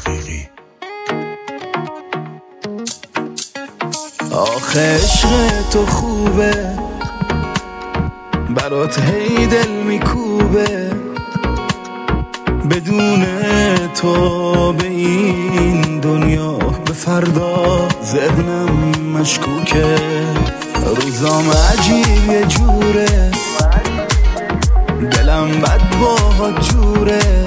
حقیقی. آخه عشق تو خوبه، برات هی دل میکوبه، بدون تو به این دنیا به فردا ذهنم مشکوکه. روزام عجیب یه جوره، دلم بد باهات جوره،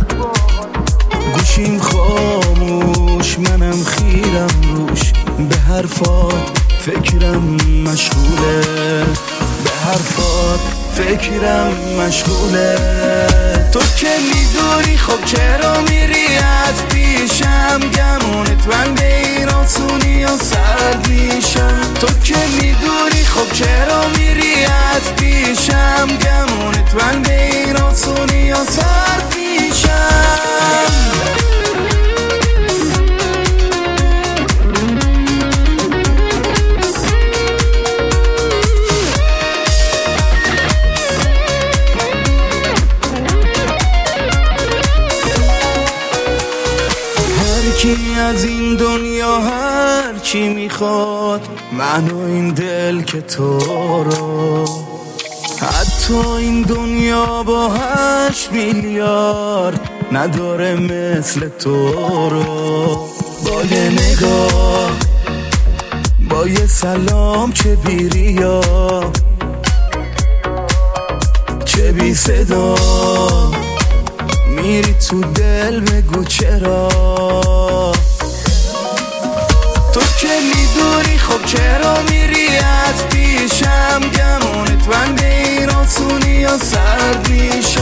گوشیم خاموش منم خیرم روش، به حرفات فکرم مشغوله، به حرفات فکرم مشغوله. تو که میدونی خب چرا میری از پیشم، گمونت من به این آسونی و سرد میشم. تو که میدونی خب چرا میری از پیشم، گمونت من به این آسونی و سرد میشم. کی از این دنیا هر چی میخواد، من و این دل که تو رو، حتی این دنیا با 8 میلیارد نداره مثل تو رو. با یه نگاه، با یه سلام، چه بی ریا چه بی صدا، میری تو دل بگو چرا. تو که میدونی خب چرا میری از پیشم، گمونت من به این آسونی یا سرد میشم.